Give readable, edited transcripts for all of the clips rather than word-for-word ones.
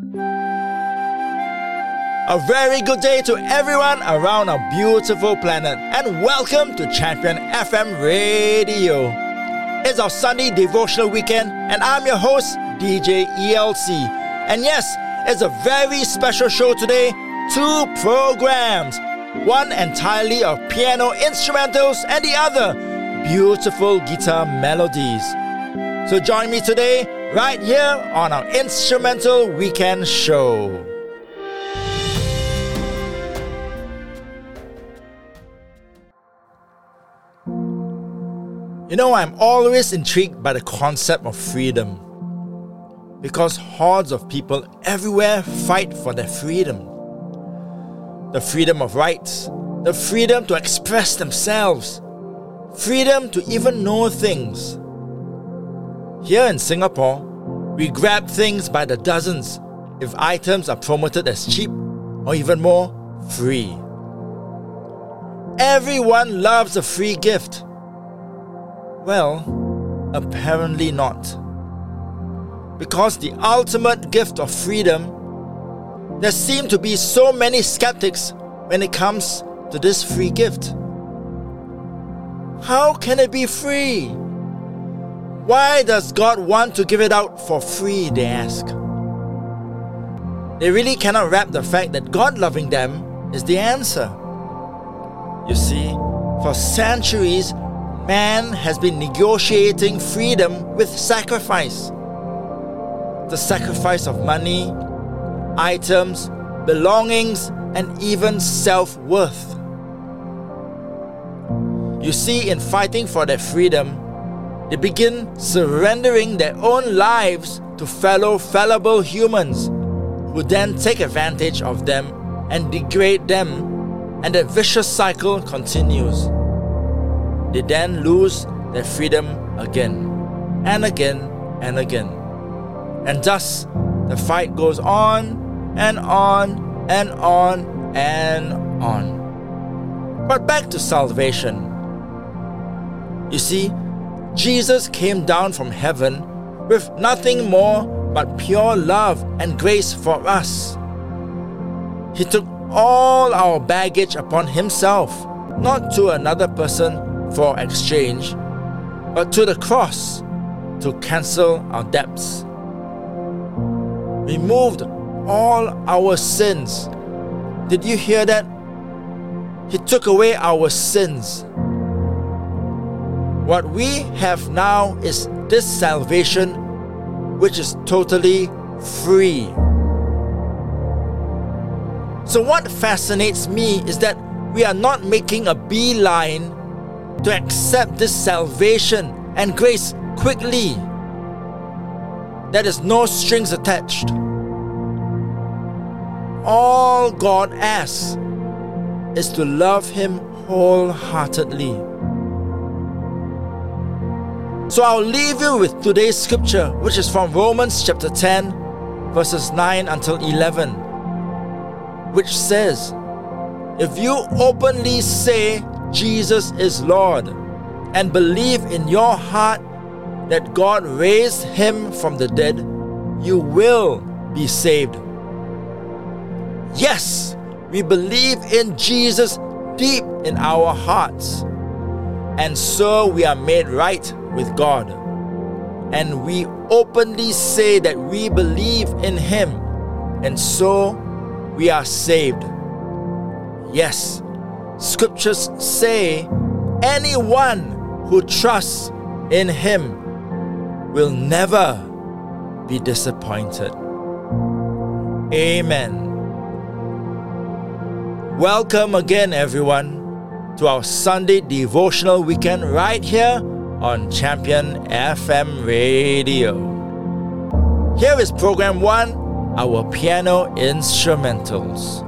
A very good day to everyone around our beautiful planet, and welcome to Champion FM Radio. It's our Sunday devotional weekend, and I'm your host, DJ ELC. And yes, it's a very special show today. 2 programs, one entirely of piano instrumentals and the other beautiful guitar melodies. So join me today right here on our Instrumental Weekend Show. You know, I'm always intrigued by the concept of freedom, because hordes of people everywhere fight for their freedom. The freedom of rights, the freedom to express themselves, freedom to even know things. Here in Singapore, we grab things by the dozens if items are promoted as cheap or even more, free. Everyone loves a free gift. Well, apparently not. Because the ultimate gift of freedom, there seem to be so many skeptics when it comes to this free gift. How can it be free? Why does God want to give it out for free, they ask. They really cannot wrap the fact that God loving them is the answer. You see, for centuries, man has been negotiating freedom with sacrifice. The sacrifice of money, items, belongings, and even self-worth. You see, in fighting for their freedom, they begin surrendering their own lives to fellow fallible humans who then take advantage of them and degrade them, and the vicious cycle continues. They then lose their freedom again and again and again. And thus, the fight goes on and on and on and on. But back to salvation. You see, Jesus came down from heaven with nothing more but pure love and grace for us. He took all our baggage upon himself, not to another person for exchange, but to the cross to cancel our debts. Removed all our sins. Did you hear that? He took away our sins. What we have now is this salvation, which is totally free. So what fascinates me is that we are not making a beeline to accept this salvation and grace quickly. There is no strings attached. All God asks is to love Him wholeheartedly. So I'll leave you with today's scripture, which is from Romans chapter 10, verses 9 until 11, which says, "If you openly say Jesus is Lord, and believe in your heart that God raised Him from the dead, you will be saved." Yes, we believe in Jesus deep in our hearts, and so we are made right with God. And we openly say that we believe in Him, and so we are saved. Yes, scriptures say anyone who trusts in Him will never be disappointed. Amen. Welcome again, everyone, to our Sunday devotional weekend right here on Champion FM Radio. Here is program 1, our piano instrumentals.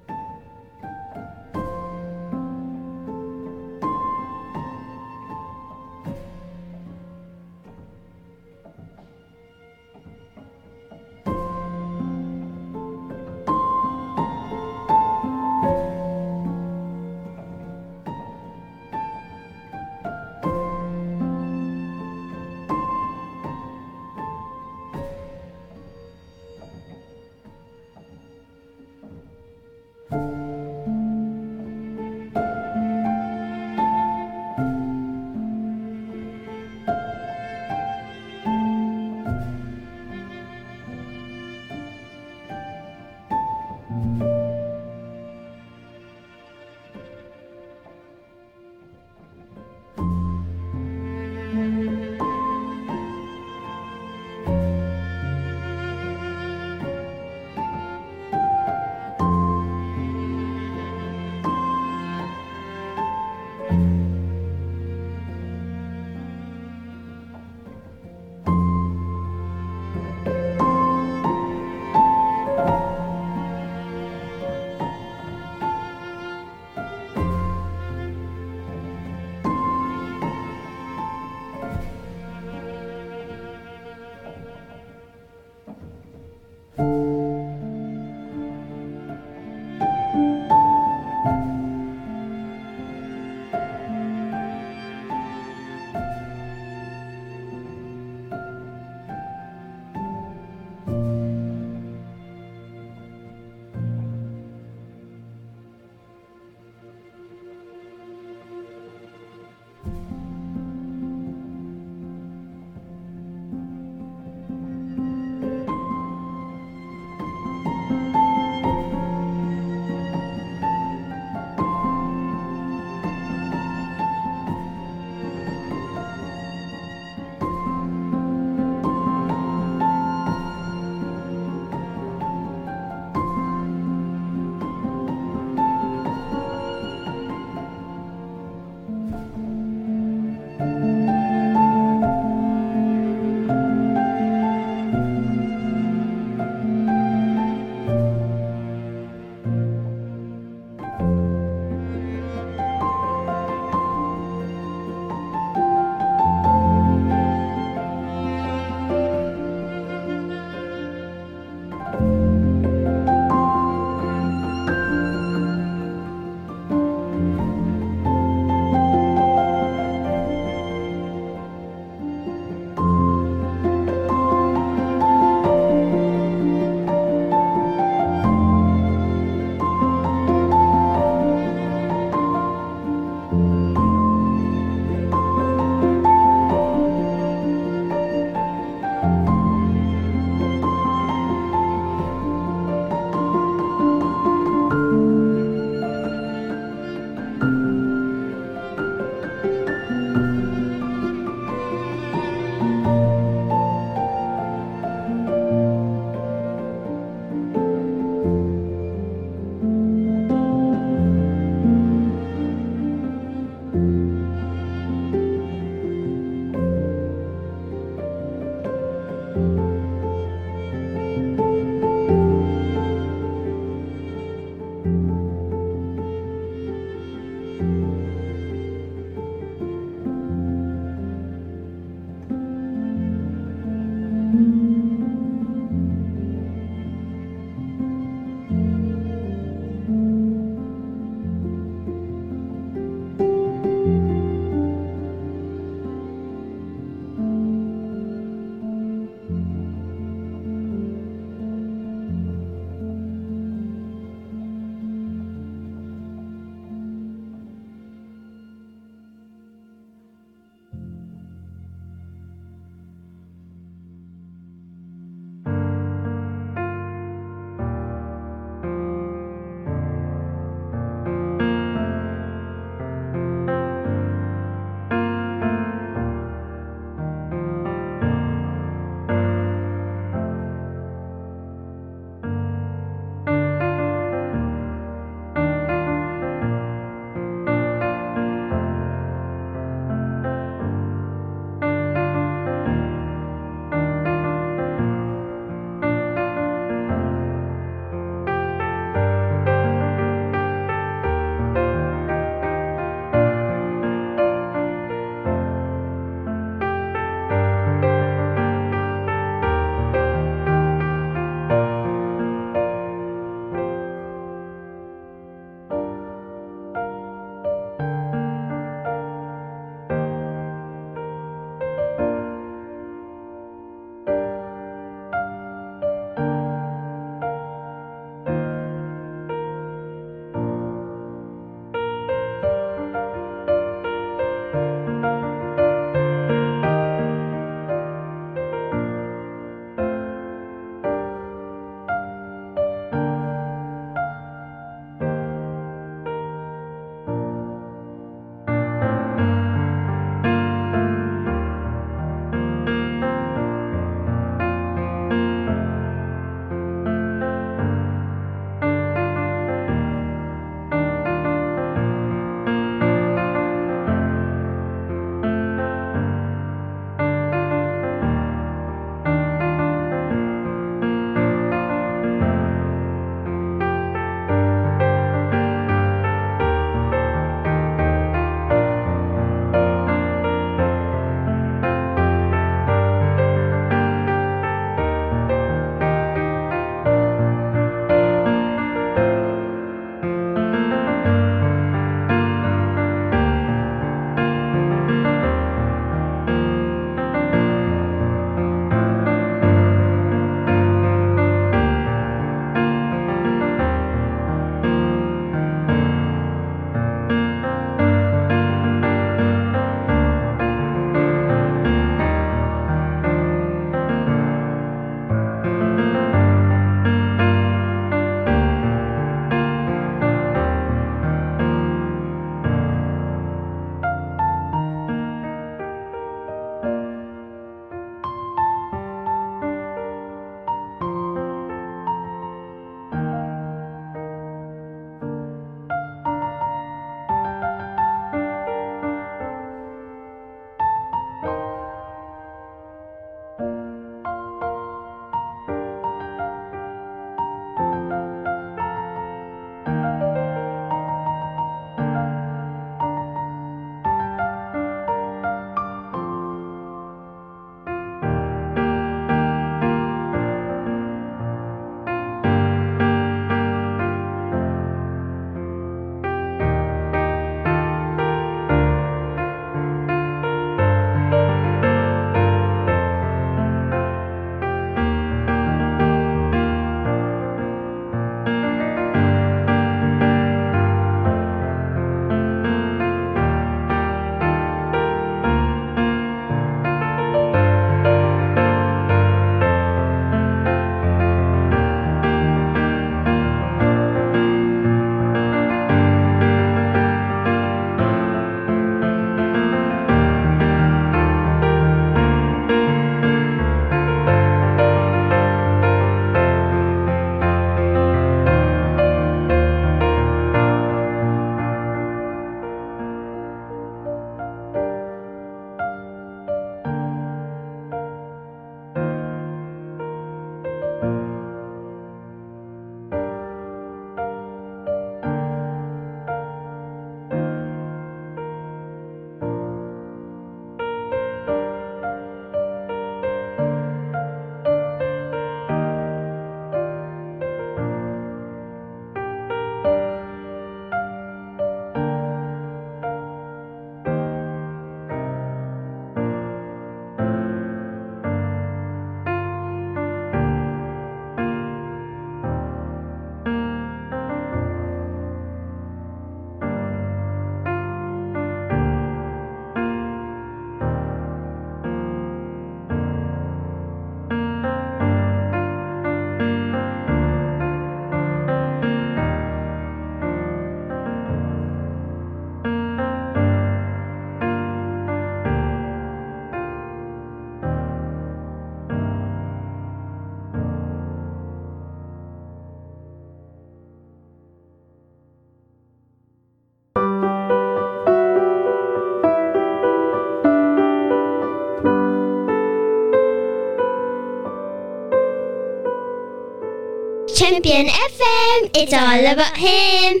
Champion FM, it's all about Him.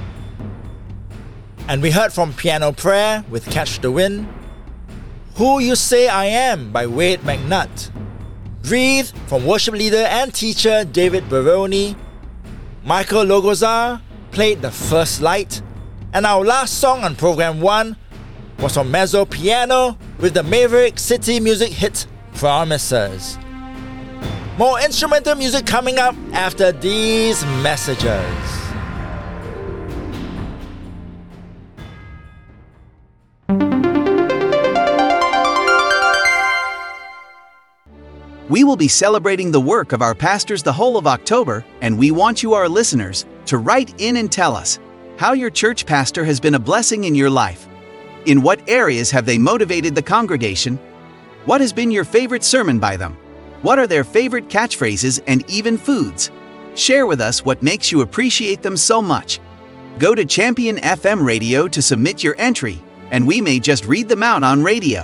And we heard from Piano Prayer with Catch the Wind, Who You Say I Am by Wade McNutt, Breathe from worship leader and teacher David Baroni, Michael Logozar played The First Light, and our last song on Program 1 was from Mezzo Piano with the Maverick City music hit Promises. More instrumental music coming up after these messages. We will be celebrating the work of our pastors the whole of October, and we want you, our listeners, to write in and tell us how your church pastor has been a blessing in your life. In what areas have they motivated the congregation? What has been your favorite sermon by them? What are their favorite catchphrases and even foods? Share with us what makes you appreciate them so much. Go to Champion FM Radio to submit your entry, and we may just read them out on radio.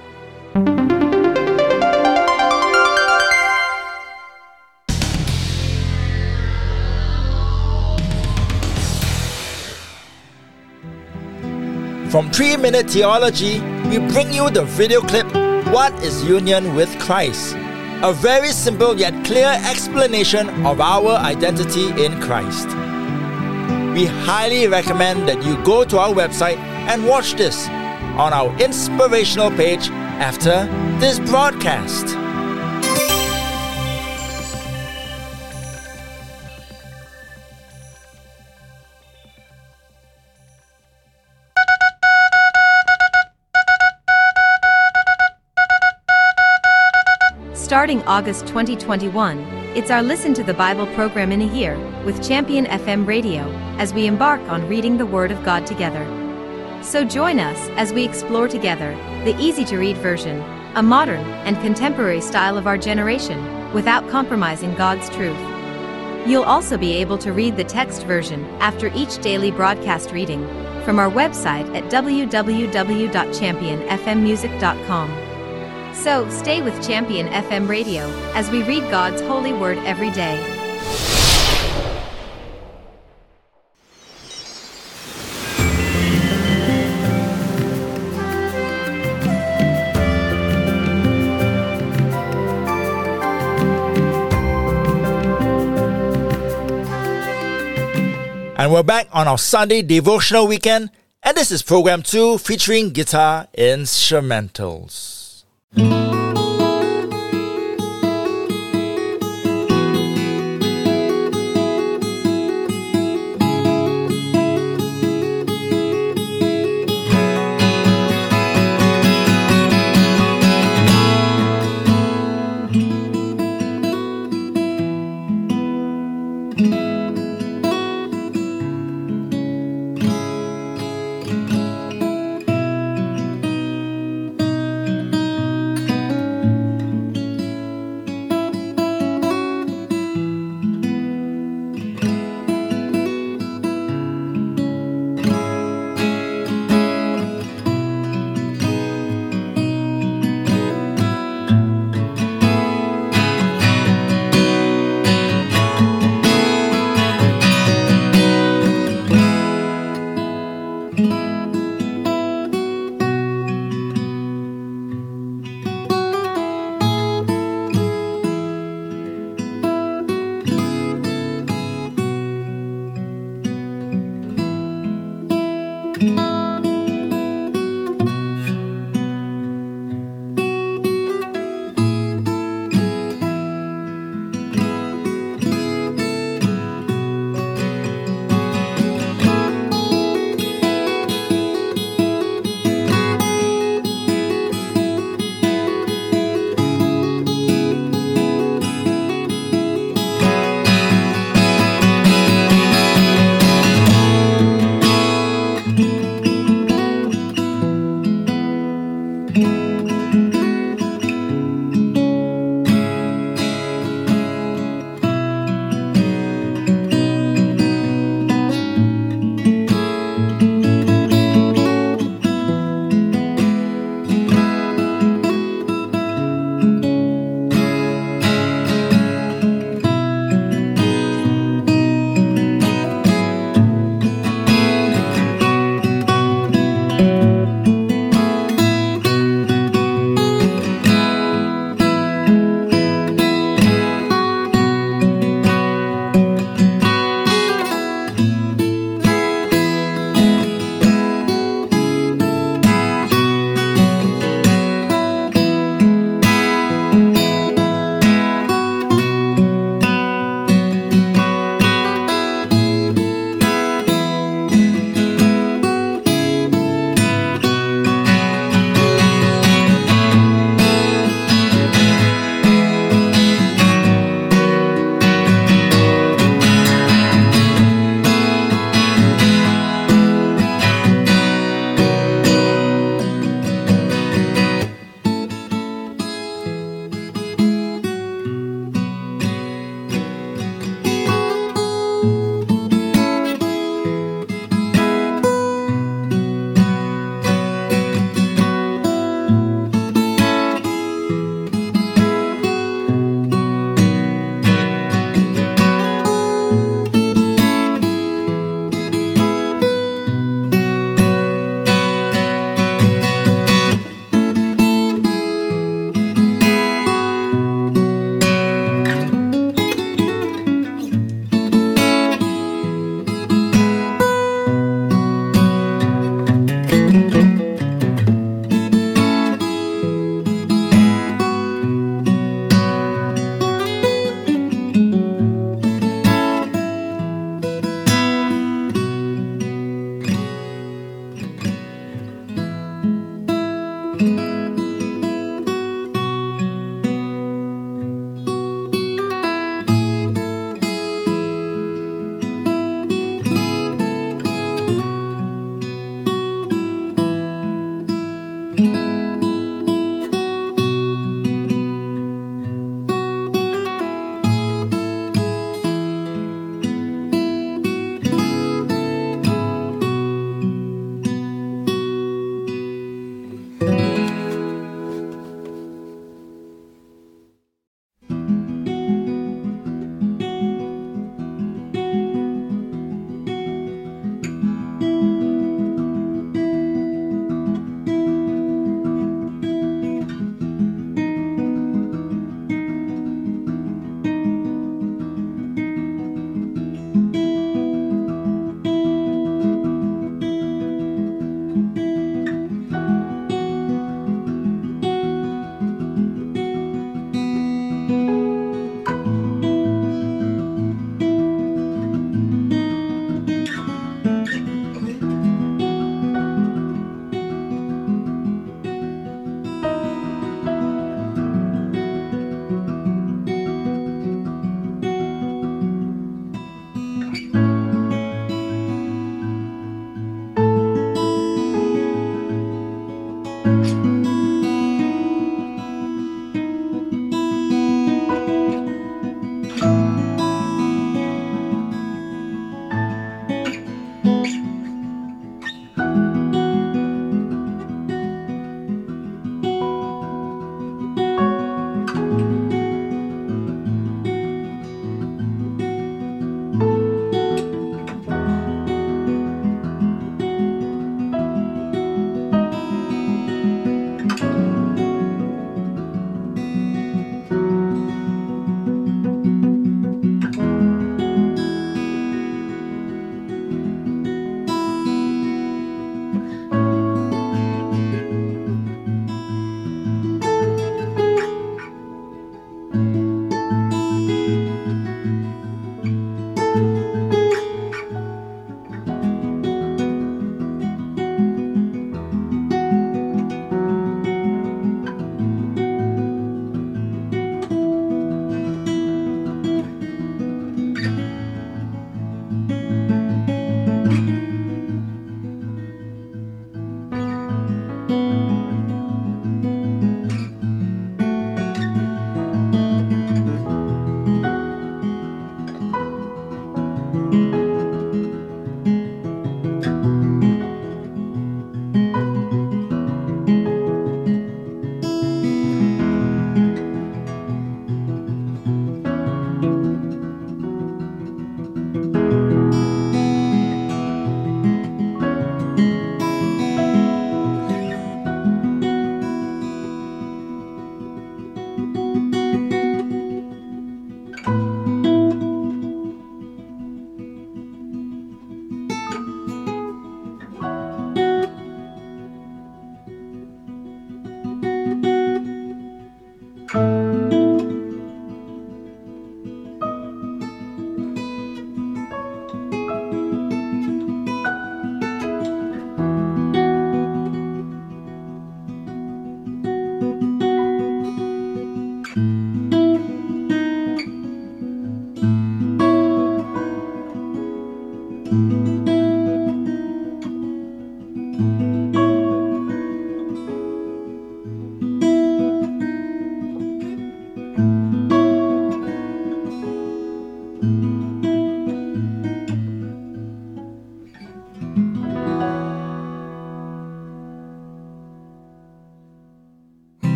From 3-Minute Theology, we bring you the video clip, What is Union with Christ? A very simple yet clear explanation of our identity in Christ. We highly recommend that you go to our website and watch this on our inspirational page after this broadcast. Starting August 2021, it's our Listen to the Bible program in a year with Champion FM Radio as we embark on reading the Word of God together. So join us as we explore together the easy-to-read version, a modern and contemporary style of our generation, without compromising God's truth. You'll also be able to read the text version after each daily broadcast reading from our website at www.championfmmusic.com. So, stay with Champion FM Radio as we read God's holy word every day. And we're back on our Sunday devotional weekend, and this is Program 2 featuring guitar instrumentals.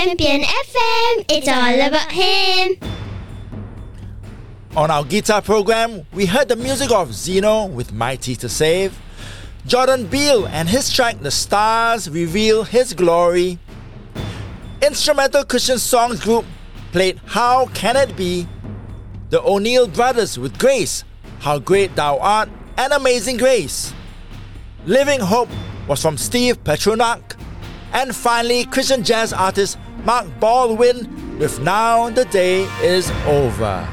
Champion FM, it's all about Him. On our guitar program, we heard the music of Zeno with Mighty to Save, Jordan Beale and his track The Stars Reveal His Glory. Instrumental Christian songs group played How Can It Be, the O'Neill Brothers with Grace, How Great Thou Art, and Amazing Grace. Living Hope was from Steve Petrunak. And finally, Christian jazz artist Mark Baldwin with Now the Day Is Over.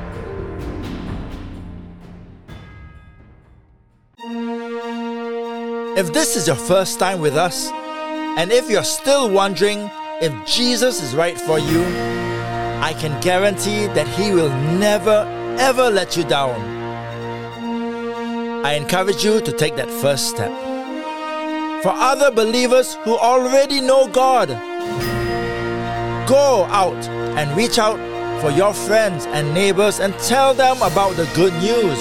If this is your first time with us, and if you're still wondering if Jesus is right for you, I can guarantee that He will never ever let you down. I encourage you to take that first step. For other believers who already know God, go out and reach out for your friends and neighbors and tell them about the good news.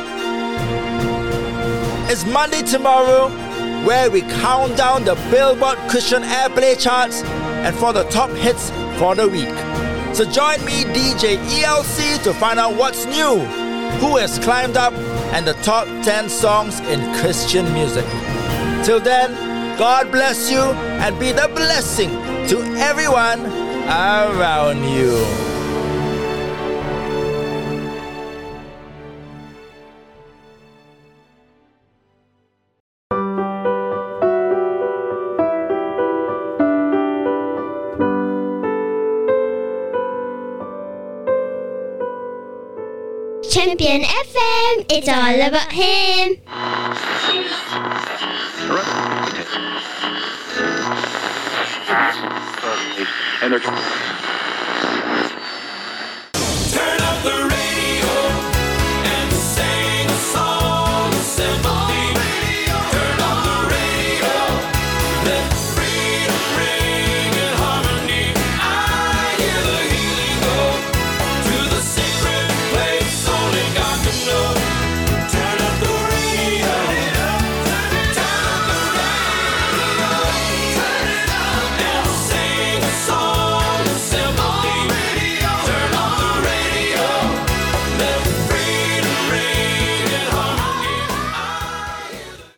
It's Monday tomorrow, where we count down the Billboard Christian Airplay charts and for the top hits for the week. So join me, DJ ELC, to find out what's new, who has climbed up, and the top 10 songs in Christian music. Till then, God bless you and be the blessing to everyone around you. Champion FM, it's all about Him. Energy.